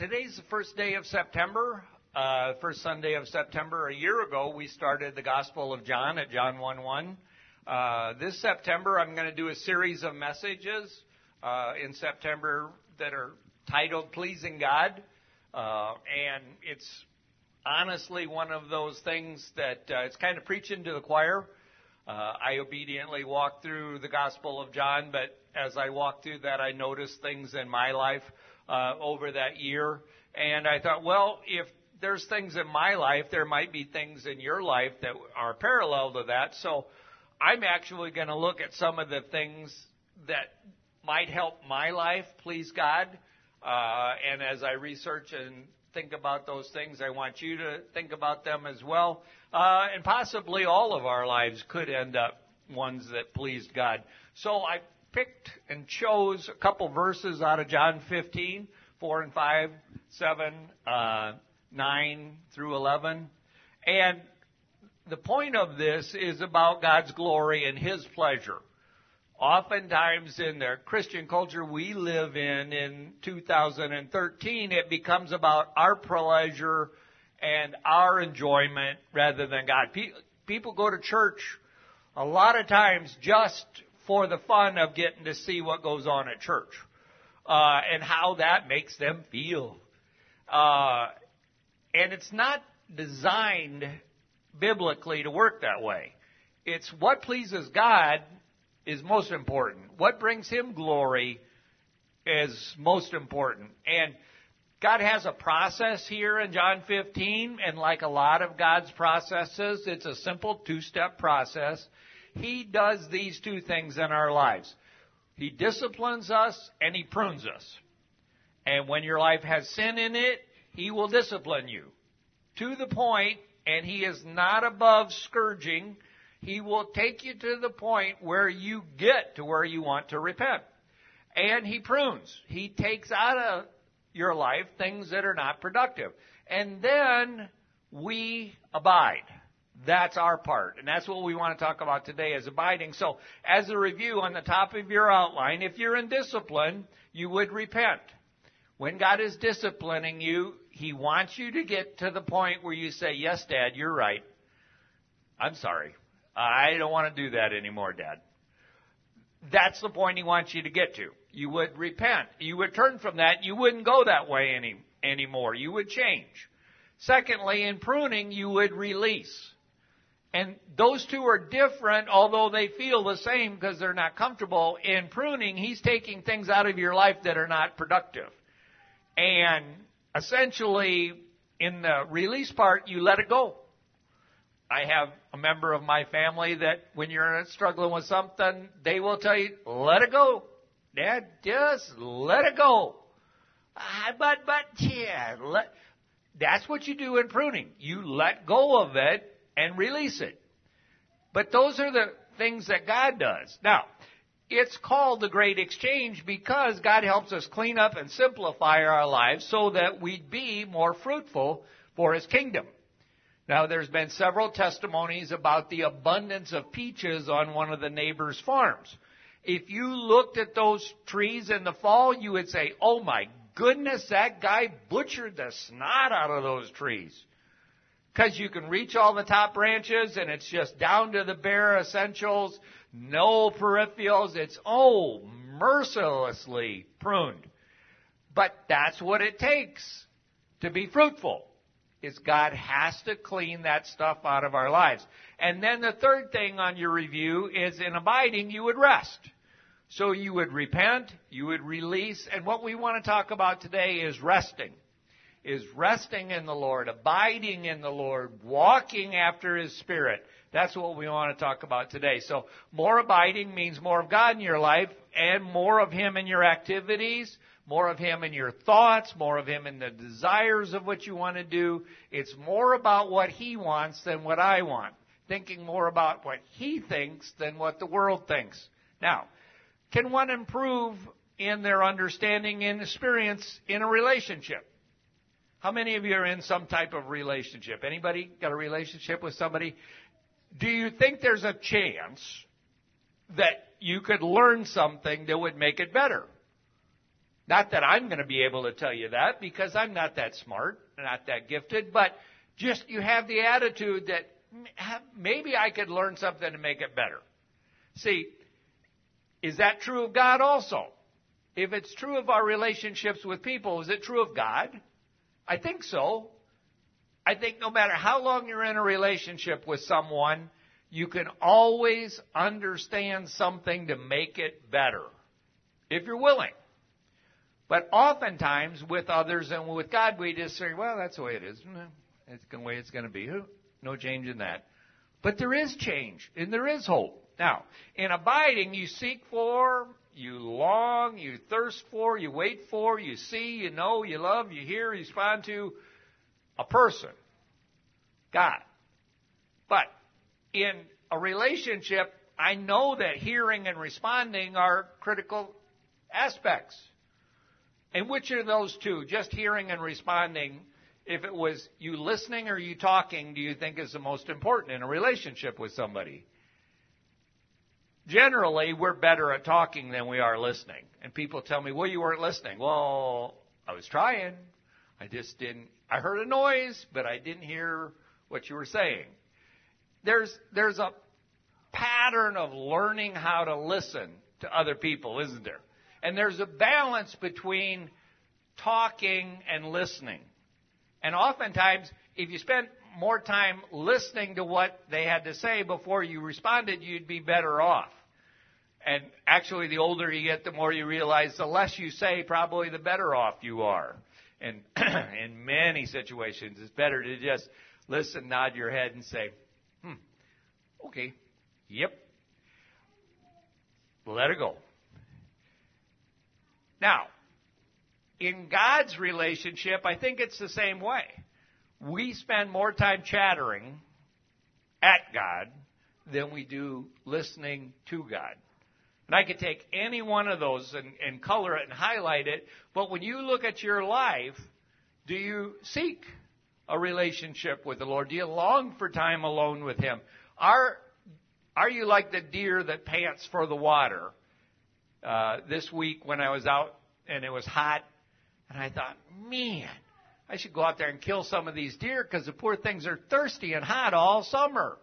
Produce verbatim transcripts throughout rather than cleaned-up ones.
today's the first day of September, uh, first Sunday of September. A year ago, we started the Gospel of John at John one one. Uh, this September, I'm going to do a series of messages uh, in September that are titled Pleasing God. Uh, and it's honestly one of those things that uh, it's kind of preaching to the choir. Uh, I obediently walked through the Gospel of John, but as I walked through that, I noticed things in my life uh, over that year. And I thought, well, if there's things in my life, there might be things in your life that are parallel to that. So I'm actually going to look at some of the things that might help my life please God. Uh, and as I research and think about those things, I want you to think about them as well. Uh, and possibly all of our lives could end up ones that pleased God. So I picked and chose a couple verses out of John fifteen, four and five, seven, uh, nine through eleven. And the point of this is about God's glory and His pleasure. Oftentimes in the Christian culture we live in, in two thousand thirteen, it becomes about our pleasure and our enjoyment rather than God. People go to church a lot of times just for the fun of getting to see what goes on at church uh, and how that makes them feel. Uh, and it's not designed biblically to work that way. It's what pleases God is most important. What brings Him glory is most important. And God has a process here in John fifteen, and like a lot of God's processes, it's a simple two-step process. He does these two things in our lives. He disciplines us and He prunes us. And when your life has sin in it, He will discipline you to the point, and He is not above scourging. He will take you to the point where you get to where you want to repent. And He prunes. He takes out of your life things that are not productive. And then we abide. That's our part. And that's what we want to talk about today, is abiding. So as a review on the top of your outline, if you're in discipline, you would repent. When God is disciplining you, He wants you to get to the point where you say, yes, Dad, you're right. I'm sorry. I don't want to do that anymore, Dad. That's the point He wants you to get to. You would repent. You would turn from that. You wouldn't go that way any anymore. You would change. Secondly, in pruning, you would release. And those two are different, although they feel the same because they're not comfortable. In pruning, He's taking things out of your life that are not productive. And essentially, in the release part, you let it go. I have a member of my family that when you're struggling with something, they will tell you, let it go. Dad, just let it go. Uh, but, but, yeah, let, that's what you do in pruning. You let go of it and release it. But those are the things that God does. Now, it's called the Great Exchange because God helps us clean up and simplify our lives so that we'd be more fruitful for His kingdom. Now, there's been several testimonies about the abundance of peaches on one of the neighbors' farms. If you looked at those trees in the fall, you would say, oh my goodness, that guy butchered the snot out of those trees. Because you can reach all the top branches and it's just down to the bare essentials, no peripherals. It's, oh, mercilessly pruned. But that's what it takes to be fruitful. Is God has to clean that stuff out of our lives. And then the third thing on your review is in abiding, you would rest. So you would repent, you would release, and what we want to talk about today is resting. Is resting in the Lord, abiding in the Lord, walking after His Spirit. That's what we want to talk about today. So more abiding means more of God in your life and more of Him in your activities, more of Him in your thoughts, more of Him in the desires of what you want to do. It's more about what He wants than what I want. Thinking more about what He thinks than what the world thinks. Now, can one improve in their understanding and experience in a relationship? How many of you are in some type of relationship? Anybody got a relationship with somebody? Do you think there's a chance that you could learn something that would make it better? Not that I'm going to be able to tell you that, because I'm not that smart, not that gifted, but just you have the attitude that maybe I could learn something to make it better. See, is that true of God also? If it's true of our relationships with people, is it true of God? I think so. I think no matter how long you're in a relationship with someone, you can always understand something to make it better, if you're willing. But oftentimes, with others and with God, we just say, well, that's the way it is. It's the way it's going to be. No change in that. But there is change, and there is hope. Now, in abiding, you seek for, you long, you thirst for, you wait for, you see, you know, you love, you hear, you respond to a person, God. But in a relationship, I know that hearing and responding are critical aspects. And which are those two, just hearing and responding, if it was you listening or you talking, do you think is the most important in a relationship with somebody? Generally, we're better at talking than we are listening. And people tell me, well, you weren't listening. Well, I was trying. I just didn't. I heard a noise, but I didn't hear what you were saying. There's, there's a pattern of learning how to listen to other people, isn't there? And there's a balance between talking and listening. And oftentimes, if you spent more time listening to what they had to say before you responded, you'd be better off. And actually, the older you get, the more you realize the less you say, probably the better off you are. And in many situations, it's better to just listen, nod your head, and say, hmm, okay, yep, let it go. Now, in God's relationship, I think it's the same way. We spend more time chattering at God than we do listening to God. And I could take any one of those and, and color it and highlight it, but when you look at your life, do you seek a relationship with the Lord? Do you long for time alone with Him? Are, are you like the deer that pants for the water? Uh, this week when I was out and it was hot, and I thought, man, I should go out there and kill some of these deer because the poor things are thirsty and hot all summer.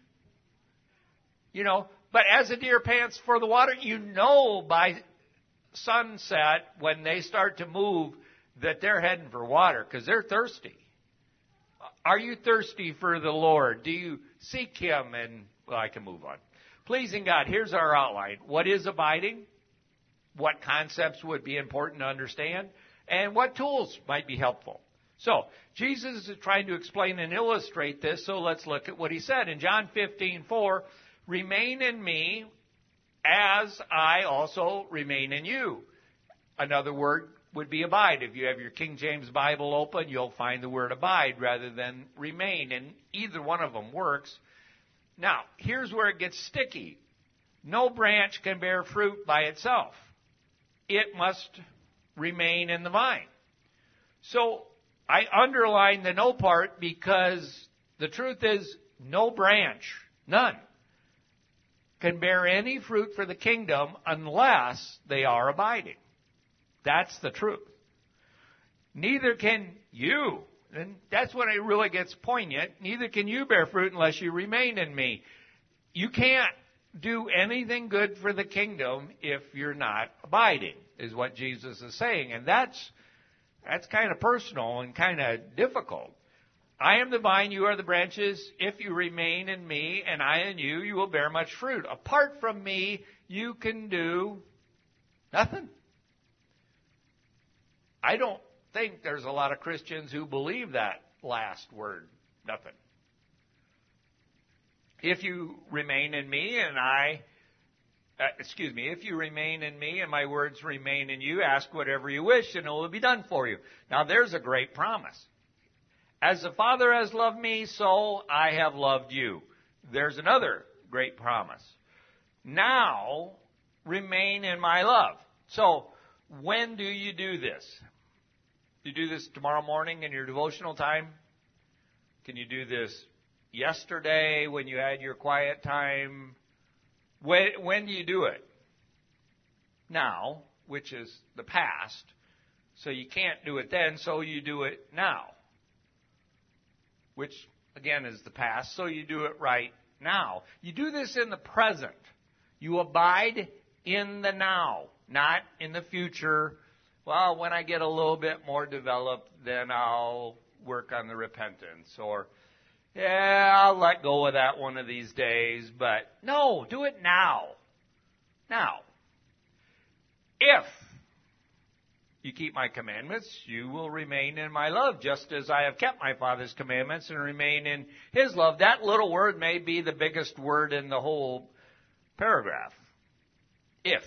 You know, but as a deer pants for the water, you know by sunset when they start to move that they're heading for water because they're thirsty. Are you thirsty for the Lord? Do you seek Him? And, well, I can move on. Pleasing God, here's our outline. What is abiding? What concepts would be important to understand? And what tools might be helpful? So, Jesus is trying to explain and illustrate this, so let's look at what He said. In John fifteen four, remain in me as I also remain in you. Another word would be abide. If you have your King James Bible open, you'll find the word abide rather than remain, and either one of them works. Now, here's where it gets sticky. No branch can bear fruit by itself. It must remain in the vine. So I underline the no part because the truth is no branch, none, can bear any fruit for the kingdom unless they are abiding. That's the truth. Neither can you, and that's when it really gets poignant, neither can you bear fruit unless you remain in me. You can't do anything good for the kingdom if you're not abiding, is what Jesus is saying. And that's that's kind of personal and kind of difficult. I am the vine, you are the branches. If you remain in me and I in you, you will bear much fruit. Apart from me, you can do nothing. I don't think there's a lot of Christians who believe that last word, nothing. If you remain in me and I, uh, excuse me, if you remain in me and my words remain in you, ask whatever you wish and it will be done for you. Now there's a great promise. As the Father has loved me, so I have loved you. There's another great promise. Now remain in my love. So when do you do this? Do you do this tomorrow morning in your devotional time? Can you do this yesterday when you had your quiet time? When, when do you do it? Now, which is the past. So you can't do it then, so you do it now, which, again, is the past, so you do it right now. You do this in the present. You abide in the now, not in the future. Well, when I get a little bit more developed, then I'll work on the repentance. Or, yeah, I'll let go of that one of these days. But no, do it now. Now, if you keep my commandments, you will remain in my love, just as I have kept my Father's commandments and remain in His love. That little word may be the biggest word in the whole paragraph. If.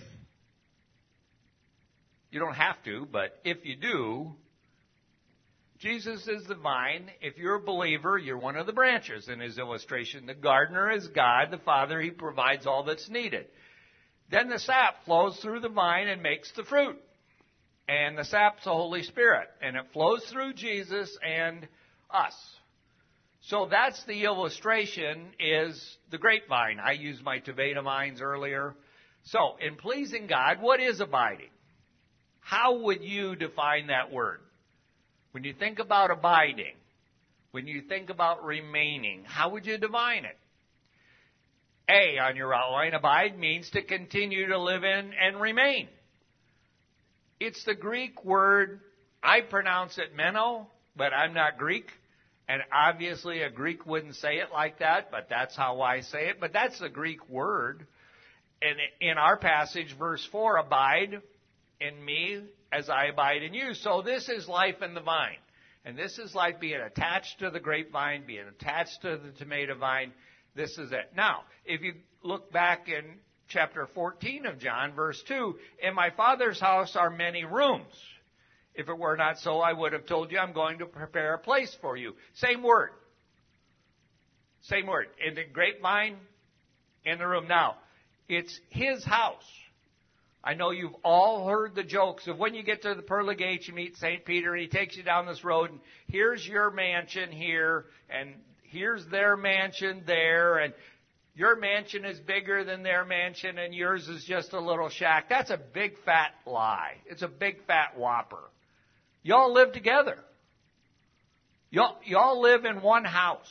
You don't have to, but if you do, Jesus is the vine. If you're a believer, you're one of the branches in His illustration. The gardener is God, the Father. He provides all that's needed. Then the sap flows through the vine and makes the fruit. And the sap's the Holy Spirit. And it flows through Jesus and us. So that's the illustration, is the grapevine. I used my Teveta vines earlier. So, in pleasing God, what is abiding? How would you define that word? When you think about abiding, when you think about remaining, how would you define it? A, on your outline, abide means to continue to live in and remain. It's the Greek word, I pronounce it meno, but I'm not Greek. And obviously a Greek wouldn't say it like that, but that's how I say it. But that's the Greek word. And in our passage, verse four, abide in me as I abide in you. So this is life in the vine. And this is life being attached to the grapevine, being attached to the tomato vine. This is it. Now, if you look back in chapter fourteen of John, verse two, in my Father's house are many rooms. If it were not so, I would have told you I'm going to prepare a place for you. Same word. Same word. In the grapevine, in the room. Now, it's His house. I know you've all heard the jokes of when you get to the pearly gates, you meet Saint Peter, and he takes you down this road, and here's your mansion here, and here's their mansion there, and your mansion is bigger than their mansion, and yours is just a little shack. That's a big fat lie. It's a big fat whopper. Y'all live together. Y'all, y'all live in one house.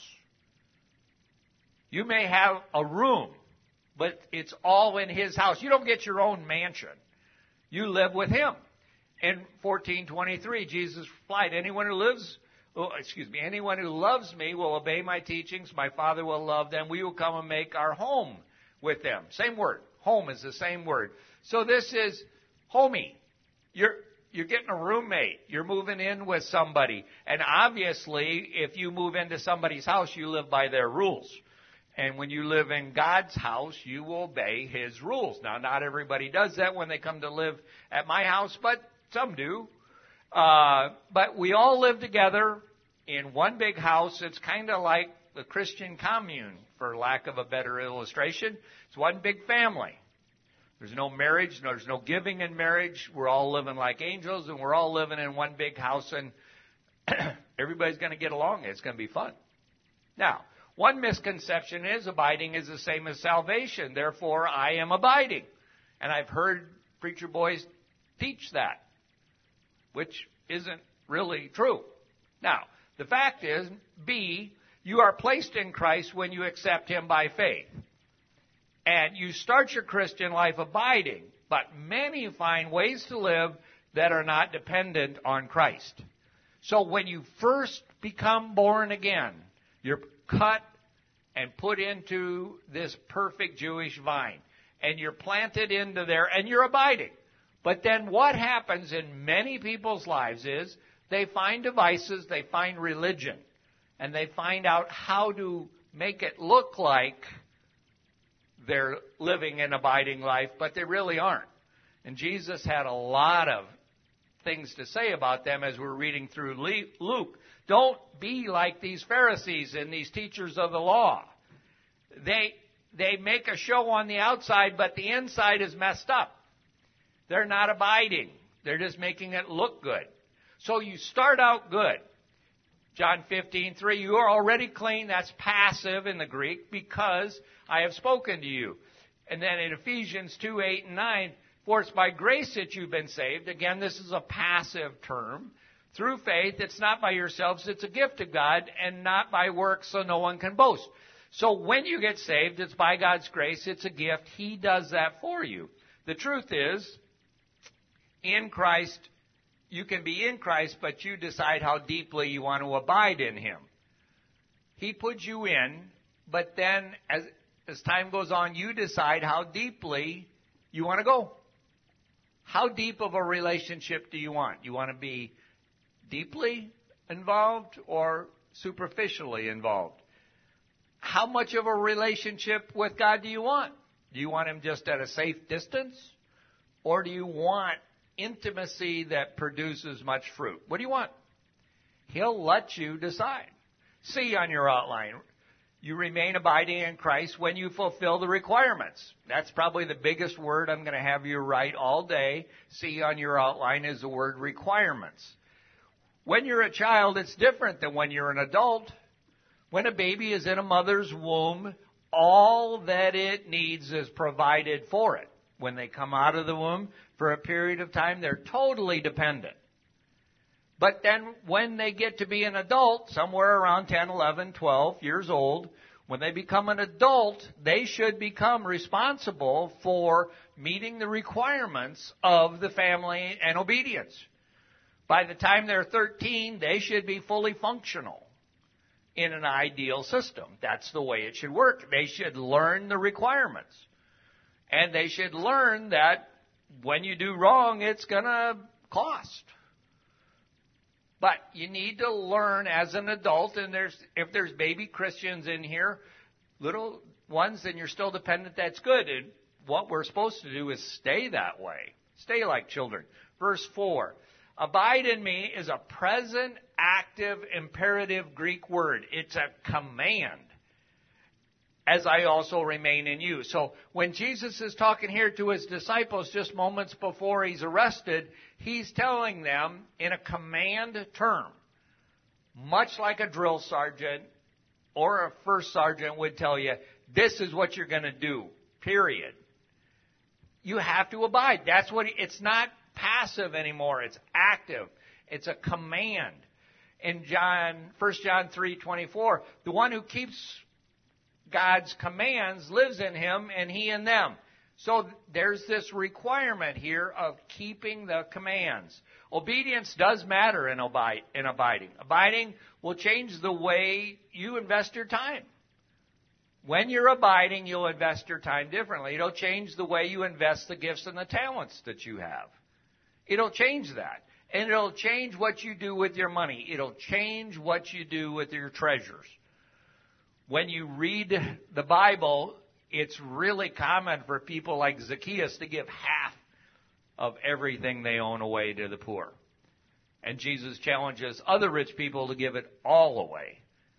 You may have a room, but it's all in His house. You don't get your own mansion. You live with Him. In fourteen twenty-three, Jesus replied, anyone who lives, oh, excuse me, anyone who loves me will obey my teachings. My Father will love them. We will come and make our home with them. Same word. Home is the same word. So this is homey. You're You're getting a roommate. You're moving in with somebody. And obviously, if you move into somebody's house, you live by their rules. And when you live in God's house, you will obey His rules. Now, not everybody does that when they come to live at my house, but some do. Uh, but we all live together in one big house. It's kind of like the Christian commune, for lack of a better illustration. It's one big family. There's no marriage. There's no giving in marriage. We're all living like angels, and we're all living in one big house, and everybody's going to get along. It's going to be fun. Now, one misconception is abiding is the same as salvation. Therefore, I am abiding. And I've heard preacher boys teach that, which isn't really true. Now, the fact is, B, you are placed in Christ when you accept Him by faith. And you start your Christian life abiding, but many find ways to live that are not dependent on Christ. So when you first become born again, you're cut and put into this perfect Jewish vine, and you're planted into there, and you're abiding. But then what happens in many people's lives is they find devices, they find religion, and they find out how to make it look like they're living an abiding life, but they really aren't. And Jesus had a lot of things to say about them as we're reading through Luke. Don't be like these Pharisees and these teachers of the law. They they make a show on the outside, but the inside is messed up. They're not abiding. They're just making it look good. So you start out good. John fifteen three, you are already clean. That's passive in the Greek, because I have spoken to you. And then in Ephesians two eight and nine, For it's by grace that you've been saved. Again, this is a passive term. Through faith, it's not by yourselves, it's a gift of God, and not by works, so no one can boast. So when you get saved, it's by God's grace, it's a gift. He does that for you. The truth is, in Christ, you can be in Christ, but you decide how deeply you want to abide in Him. He puts you in, but then as, as time goes on, you decide how deeply you want to go. How deep of a relationship do you want? You want to be deeply involved or superficially involved? How much of a relationship with God do you want? Do you want Him just at a safe distance? Or do you want intimacy that produces much fruit? What do you want? He'll let you decide. See on your outline, you remain abiding in Christ when you fulfill the requirements. That's probably the biggest word I'm going to have you write all day. See on your outline is the word requirements. When you're a child, it's different than when you're an adult. When a baby is in a mother's womb, all that it needs is provided for it. When they come out of the womb for a period of time, they're totally dependent. But then when they get to be an adult, somewhere around ten, eleven, twelve years old, when they become an adult, they should become responsible for meeting the requirements of the family and obedience. By the time they're thirteen, they should be fully functional in an ideal system. That's the way it should work. They should learn the requirements. And they should learn that when you do wrong, it's going to cost. But you need to learn as an adult, and there's if there's baby Christians in here, little ones, and you're still dependent, that's good. And what we're supposed to do is stay that way. Stay like children. Verse four. Abide in me is a present, active, imperative Greek word. It's a command. As I also remain in you. So when Jesus is talking here to His disciples just moments before He's arrested, He's telling them in a command term, much like a drill sergeant or a first sergeant would tell you, this is what you're going to do, period. You have to abide. That's what he, it's not passive anymore. It's active. It's a command. In John, First John three twenty-four, the one who keeps God's commands lives in him and he in them. So there's this requirement here of keeping the commands. Obedience does matter in, abide, in abiding. Abiding will change the way you invest your time. When you're abiding, you'll invest your time differently. It'll change the way you invest the gifts and the talents that you have. It'll change that. And it'll change what you do with your money. It'll change what you do with your treasures. When you read the Bible, it's really common for people like Zacchaeus to give half of everything they own away to the poor. And Jesus challenges other rich people to give it all away.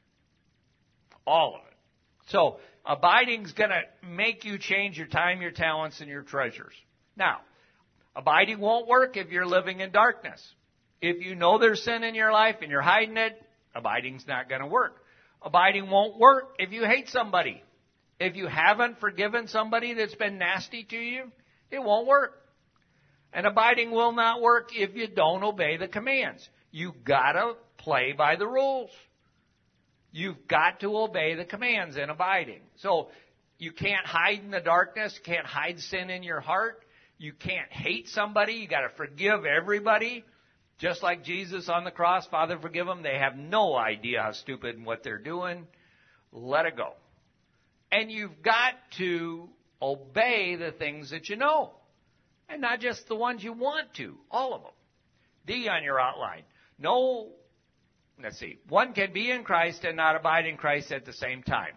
All of it. So, abiding's going to make you change your time, your talents, and your treasures. Now, abiding won't work if you're living in darkness. If you know there's sin in your life and you're hiding it, abiding's not going to work. Abiding won't work if you hate somebody. If you haven't forgiven somebody that's been nasty to you, it won't work. And abiding will not work if you don't obey the commands. You've got to play by the rules. You've got to obey the commands in abiding. So you can't hide in the darkness. You can't hide sin in your heart. You can't hate somebody. You got to forgive everybody. Just like Jesus on the cross, Father, forgive them. They have no idea how stupid and what they're doing. Let it go. And you've got to obey the things that you know. And not just the ones you want to. All of them. D on your outline. No, let's see. One can be in Christ and not abide in Christ at the same time.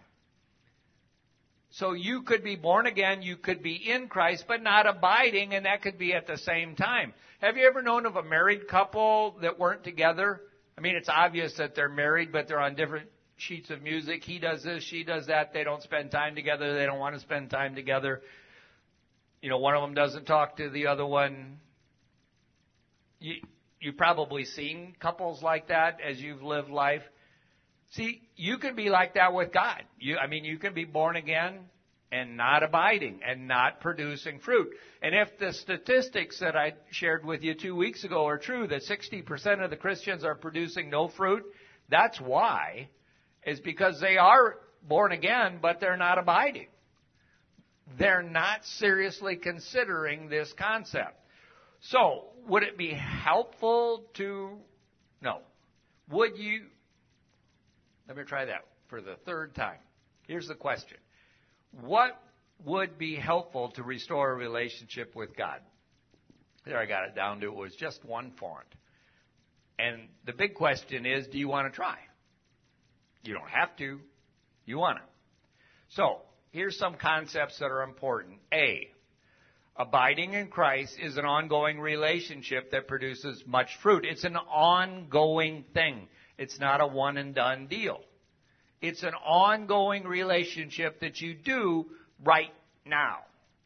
So you could be born again, you could be in Christ, but not abiding, and that could be at the same time. Have you ever known of a married couple that weren't together? I mean, it's obvious that they're married, but they're on different sheets of music. He does this, she does that. They don't spend time together. They don't want to spend time together. You know, one of them doesn't talk to the other one. You, you've probably seen couples like that as you've lived life. See, you can be like that with God. You, I mean, you can be born again, and not abiding and not producing fruit. And if the statistics that I shared with you two weeks ago are true, that sixty percent of the Christians are producing no fruit, that's why, is because they are born again, but they're not abiding. They're not seriously considering this concept. So, would it be helpful to, no. Would you, let me try that for the third time. Here's the question. What would be helpful to restore a relationship with God? There, I got it down to it was just one font. And the big question is, do you want to try? You don't have to. You want to. So, here's some concepts that are important. A, abiding in Christ is an ongoing relationship that produces much fruit. It's an ongoing thing. It's not a one and done deal. It's an ongoing relationship that you do right now.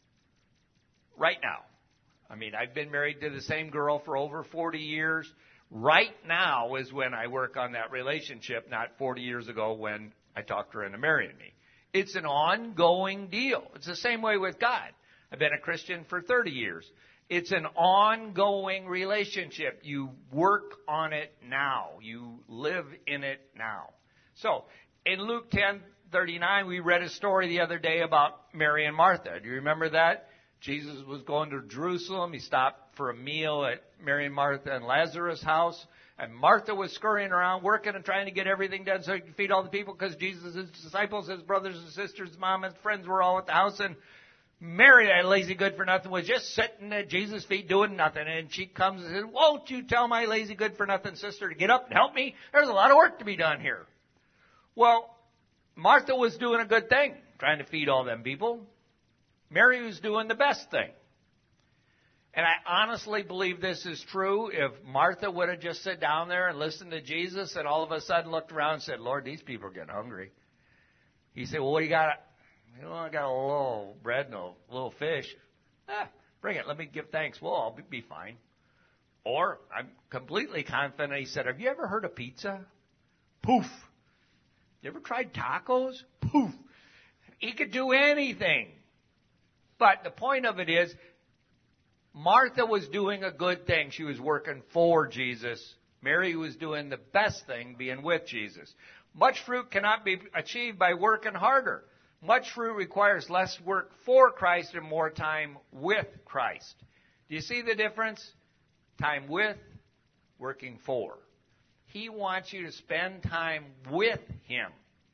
Right now. I mean, I've been married to the same girl for over forty years. Right now is when I work on that relationship, not forty years ago when I talked her into marrying me. It's an ongoing deal. It's the same way with God. I've been a Christian for thirty years. It's an ongoing relationship. You work on it now. You live in it now. So, in Luke ten thirty-nine, we read a story the other day about Mary and Martha. Do you remember that? Jesus was going to Jerusalem. He stopped for a meal at Mary and Martha and Lazarus' house. And Martha was scurrying around, working and trying to get everything done so he could feed all the people because Jesus, his disciples, his brothers and sisters, his mom and friends were all at the house. And Mary, that lazy good-for-nothing, was just sitting at Jesus' feet doing nothing. And she comes and says, won't you tell my lazy good-for-nothing sister to get up and help me? There's a lot of work to be done here. Well, Martha was doing a good thing, trying to feed all them people. Mary was doing the best thing. And I honestly believe this is true. If Martha would have just sat down there and listened to Jesus and all of a sudden looked around and said, Lord, these people are getting hungry. He said, well, what do you got? You know, I got a little bread and a little fish. Ah, bring it. Let me give thanks. Well, I'll be fine. Or I'm completely confident. He said, have you ever heard of pizza? Poof. You ever tried tacos? Poof. He could do anything. But the point of it is, Martha was doing a good thing. She was working for Jesus. Mary was doing the best thing, being with Jesus. Much fruit cannot be achieved by working harder. Much fruit requires less work for Christ and more time with Christ. Do you see the difference? Time with, working for. He wants you to spend time with Him.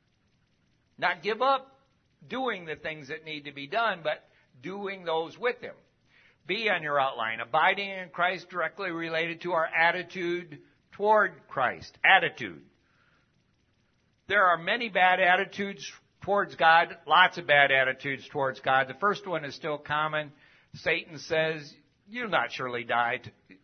Not give up doing the things that need to be done, but doing those with Him. B on your outline. Abiding in Christ directly related to our attitude toward Christ. Attitude. There are many bad attitudes towards God, lots of bad attitudes towards God. The first one is still common. Satan says, you'll not surely die.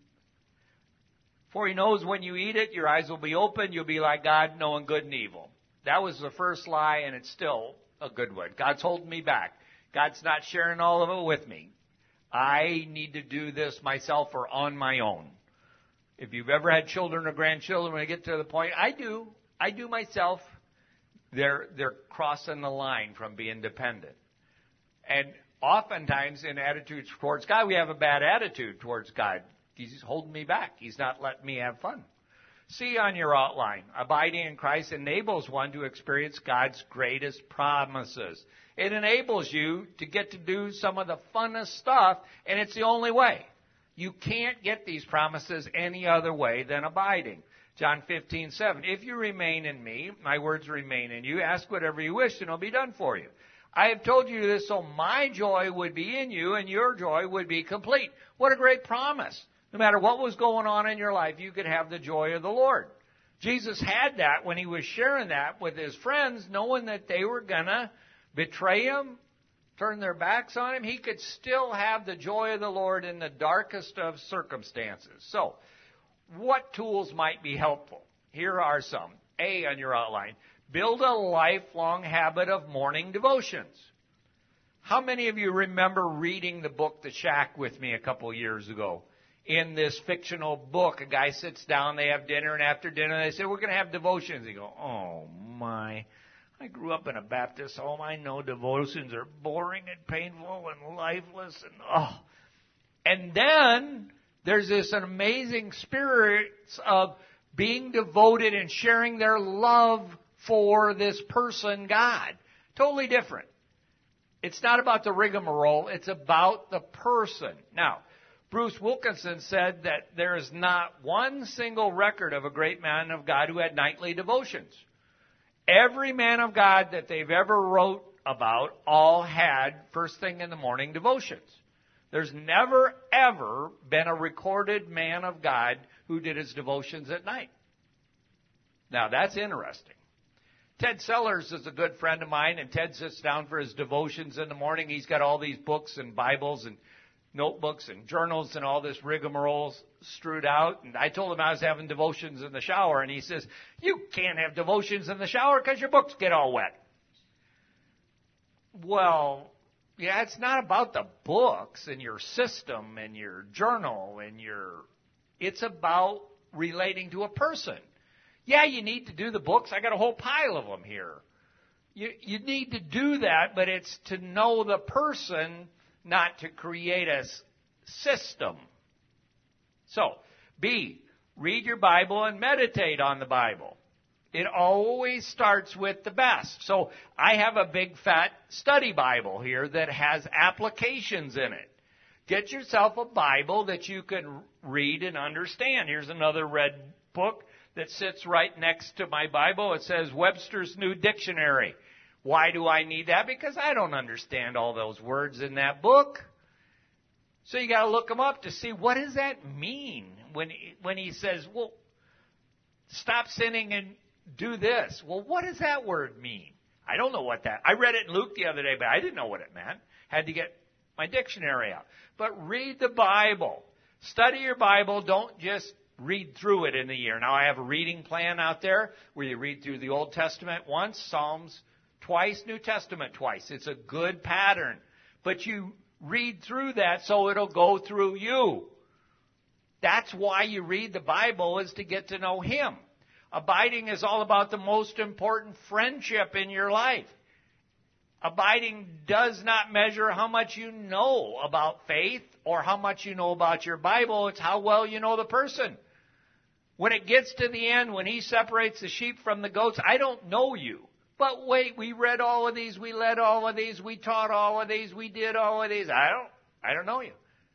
For he knows when you eat it, your eyes will be open. You'll be like God, knowing good and evil. That was the first lie, and it's still a good one. God's holding me back. God's not sharing all of it with me. I need to do this myself or on my own. If you've ever had children or grandchildren, when I get to the point, I do. I do myself. They're, they're crossing the line from being dependent. And oftentimes in attitudes towards God, we have a bad attitude towards God. He's holding me back. He's not letting me have fun. See on your outline, abiding in Christ enables one to experience God's greatest promises. It enables you to get to do some of the funnest stuff, and it's the only way. You can't get these promises any other way than abiding. John fifteen seven, if you remain in me, my words remain in you, ask whatever you wish, and it'll be done for you. I have told you this so my joy would be in you, and your joy would be complete. What a great promise. No matter what was going on in your life, you could have the joy of the Lord. Jesus had that when he was sharing that with his friends, knowing that they were going to betray him, turn their backs on him. He could still have the joy of the Lord in the darkest of circumstances. So, what tools might be helpful? Here are some. A on your outline. Build a lifelong habit of morning devotions. How many of you remember reading the book The Shack with me a couple years ago? In this fictional book, a guy sits down, they have dinner, and after dinner they say, we're going to have devotions. They go, oh my, I grew up in a Baptist home. I know devotions are boring and painful and lifeless and oh. And then there's this amazing spirit of being devoted and sharing their love for this person, God. Totally different. It's not about the rigmarole. It's about the person. Now, Bruce Wilkinson said that there is not one single record of a great man of God who had nightly devotions. Every man of God that they've ever wrote about all had first thing in the morning devotions. There's never, ever been a recorded man of God who did his devotions at night. Now, that's interesting. Ted Sellers is a good friend of mine, and Ted sits down for his devotions in the morning. He's got all these books and Bibles and notebooks and journals and all this rigmarole strewed out. And I told him I was having devotions in the shower, and he says, you can't have devotions in the shower because your books get all wet. Well, yeah, it's not about the books and your system and your journal and your, it's about relating to a person. Yeah, you need to do the books. I got a whole pile of them here. You, you need to do that, but it's to know the person, not to create a system. So, B, read your Bible and meditate on the Bible. It always starts with the best. So I have a big fat study Bible here that has applications in it. Get yourself a Bible that you can read and understand. Here's another red book that sits right next to my Bible. It says Webster's New Dictionary. Why do I need that? Because I don't understand all those words in that book. So you got to look them up to see what does that mean when when he says, well, stop sinning and do this. Well, what does that word mean? I don't know what that. I read it in Luke the other day, but I didn't know what it meant. Had to get my dictionary out. But read the Bible. Study your Bible. Don't just read through it in the year. Now, I have a reading plan out there where you read through the Old Testament once, Psalms twice, New Testament twice. It's a good pattern. But you read through that so it'll go through you. That's why you read the Bible, is to get to know Him. Abiding is all about the most important friendship in your life. Abiding does not measure how much you know about faith or how much you know about your Bible. It's how well you know the person. When it gets to the end, when He separates the sheep from the goats, I don't know you. But wait, we read all of these, we led all of these, we taught all of these, we did all of these. I don't, I don't know you.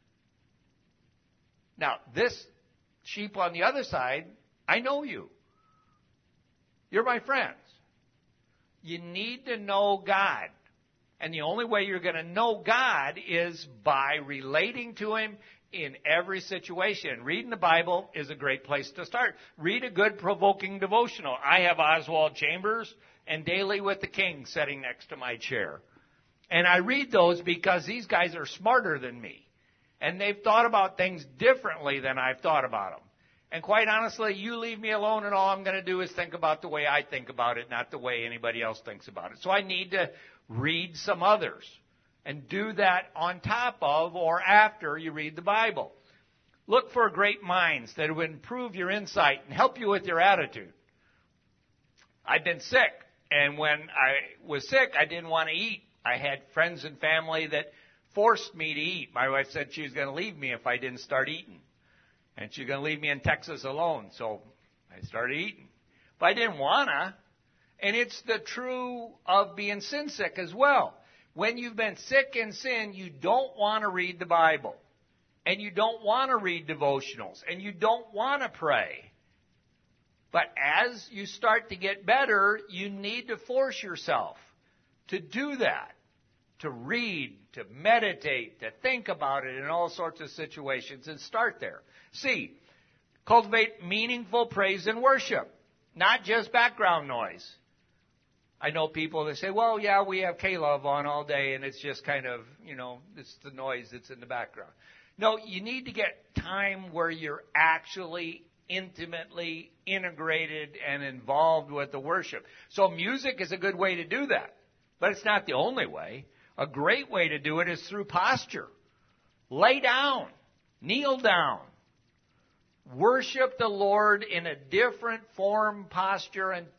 Now, this sheep on the other side, I know you. You're my friends. You need to know God. And the only way you're going to know God is by relating to Him in every situation. Reading the Bible is a great place to start. Read a good provoking devotional. I have Oswald Chambers and Daily with the King sitting next to my chair. And I read those because these guys are smarter than me. And they've thought about things differently than I've thought about them. And quite honestly, you leave me alone and all I'm going to do is think about the way I think about it, not the way anybody else thinks about it. So I need to read some others and do that on top of or after you read the Bible. Look for great minds that will improve your insight and help you with your attitude. I've been sick, and when I was sick, I didn't want to eat. I had friends and family that forced me to eat. My wife said she was going to leave me if I didn't start eating. And she's going to leave me in Texas alone. So I started eating. But I didn't want to. And it's the true of being sin sick as well. When you've been sick in sin, you don't want to read the Bible. And you don't want to read devotionals. And you don't want to pray. But as you start to get better, you need to force yourself to do that. To read, to meditate, to think about it in all sorts of situations, and start there. C, cultivate meaningful praise and worship, not just background noise. I know people that say, well, yeah, we have K-Love on all day, and it's just kind of, you know, it's the noise that's in the background. No, you need to get time where you're actually intimately integrated and involved with the worship. So music is a good way to do that, but it's not the only way. A great way to do it is through posture. Lay down. Kneel down. Worship the Lord in a different form, posture, and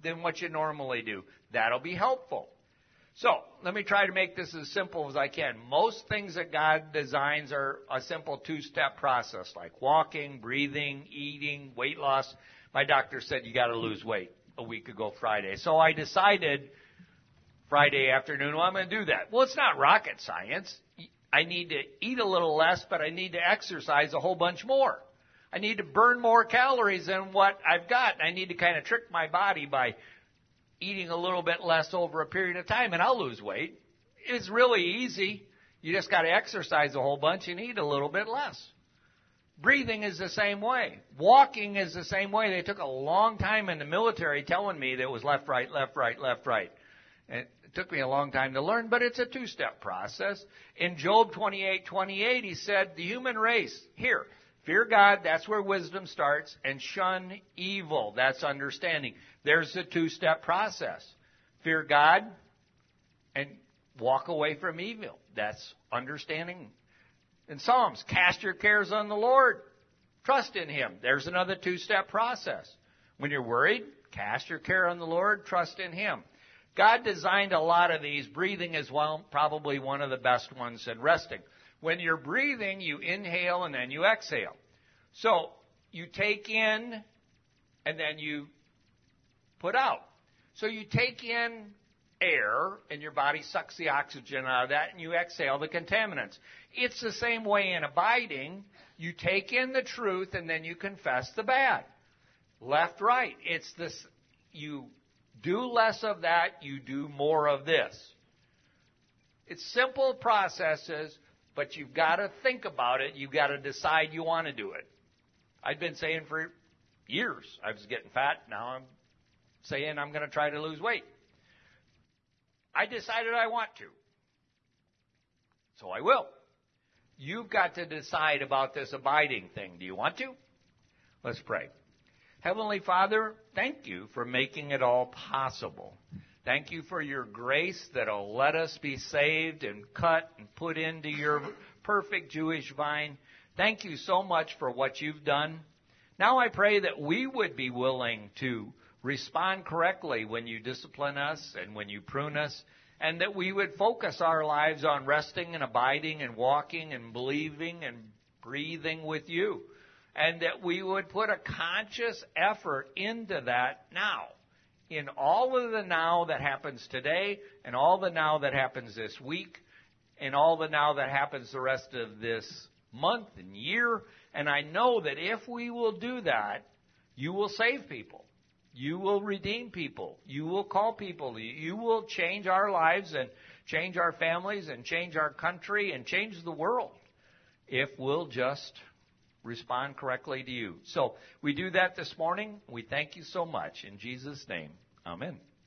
than what you normally do. That'll be helpful. So, let me try to make this as simple as I can. Most things that God designs are a simple two-step process, like walking, breathing, eating, weight loss. My doctor said you got to lose weight a week ago Friday. So I decided Friday afternoon, well, I'm going to do that. Well, it's not rocket science. I need to eat a little less, but I need to exercise a whole bunch more. I need to burn more calories than what I've got. I need to kind of trick my body by eating a little bit less over a period of time, and I'll lose weight. It's really easy. You just got to exercise a whole bunch and eat a little bit less. Breathing is the same way. Walking is the same way. They took a long time in the military telling me that it was left, right, left, right, left, right. And it took me a long time to learn, but it's a two-step process. In Job twenty-eight twenty-eight, he said, the human race, here, fear God, that's where wisdom starts, and shun evil, that's understanding. There's a two-step process. Fear God and walk away from evil. That's understanding. In Psalms, cast your cares on the Lord. Trust in Him. There's another two-step process. When you're worried, cast your care on the Lord. Trust in Him. God designed a lot of these. Breathing is well, probably one of the best ones, and resting. When you're breathing, you inhale and then you exhale. So you take in and then you put out. So you take in air and your body sucks the oxygen out of that and you exhale the contaminants. It's the same way in abiding. You take in the truth and then you confess the bad. Left, right. It's this, you do less of that, you do more of this. It's simple processes, but you've got to think about it. You've got to decide you want to do it. I've been saying for years I was getting fat. Now I'm saying I'm going to try to lose weight. I decided I want to. So I will. You've got to decide about this abiding thing. Do you want to? Let's pray. Heavenly Father, thank you for making it all possible. Thank you for your grace that will let us be saved and cut and put into your perfect Jewish vine. Thank you so much for what you've done. Now I pray that we would be willing to respond correctly when you discipline us and when you prune us, and that we would focus our lives on resting and abiding and walking and believing and breathing with you, and that we would put a conscious effort into that now, in all of the now that happens today and all the now that happens this week and all the now that happens the rest of this month and year. And I know that if we will do that, you will save people. You will redeem people. You will call people. You will change our lives and change our families and change our country and change the world if we'll just respond correctly to you. So we do that this morning. We thank you so much. In Jesus' name, amen.